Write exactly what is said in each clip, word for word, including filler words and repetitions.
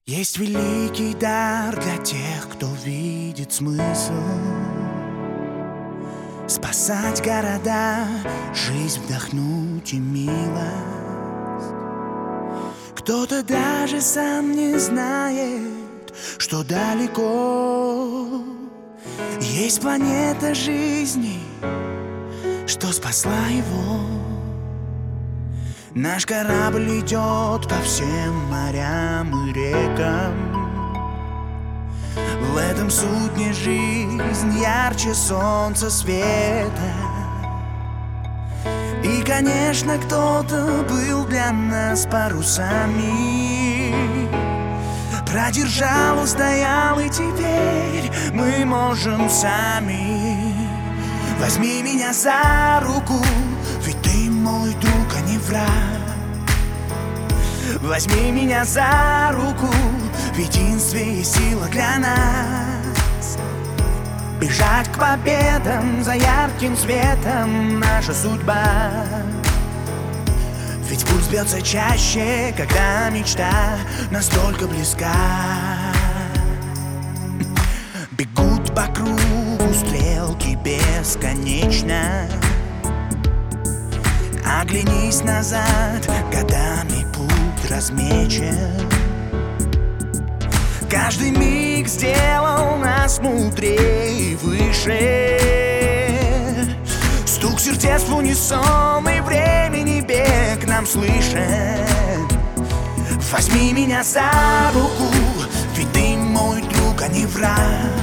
Есть великий дар для тех, кто видит смысл спасать города, жизнь вдохнуть и милость. Кто-то даже сам не знает, что далеко есть планета жизни, что спасла его. Наш корабль идет по всем морям и рекам. В этом суть не жизнь, ярче солнца света. И, конечно, кто-то был для нас парусами, продержал, устоял, и теперь мы можем сами. Возьми меня за руку, ведь ты мой друг, а не враг. Возьми меня за руку, в единстве есть сила для нас. Бежать к победам за ярким светом наша судьба. Ведь пульс бьется чаще, когда мечта настолько близка. Бегут по кругу стрелки бесконечно. Оглянись назад, годами путь размечен. Каждый миг сделал нас мудрее и выше. Стук сердец в унисон, и времени бег нам слышен. Возьми меня за руку, ведь ты мой друг, а не враг.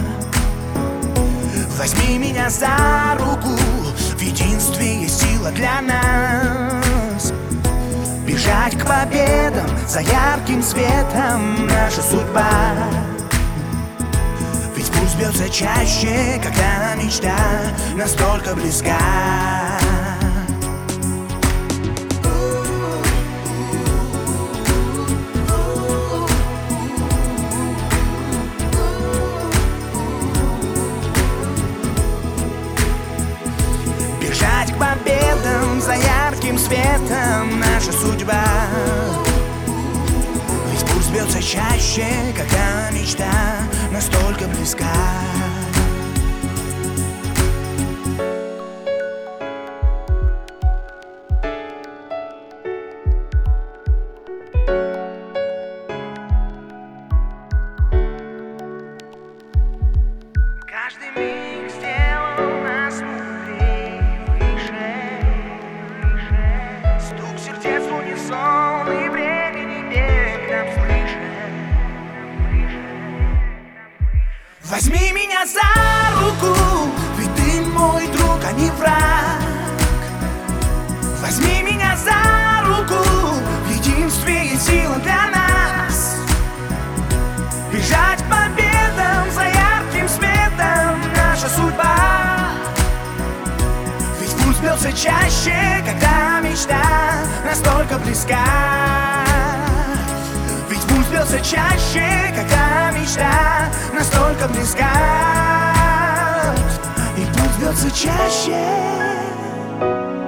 Возьми меня за руку, в единстве есть сила для нас. Бежать к победам за ярким светом наша судьба. Ведь пульс бьется чаще, когда мечта настолько близка. Бежать к победам за ярким светом наша судьба. Ведь пульс бьется чаще, когда мечта настолько близка. Каждый миг сделал нас мудрее и выше. Стук сердец в унисон, и времени бег нам слышен. Возьми меня за руку, ведь ты мой друг, а не враг. Возьми меня за руку, в единстве есть сила для нас. Бежать к победам за ярким светом наша судьба. Ведь пульс бьется чаще, когда мечта настолько близка. Ведь пульс бьется чаще, когда мечта настолько близка. И пульс бьется чаще.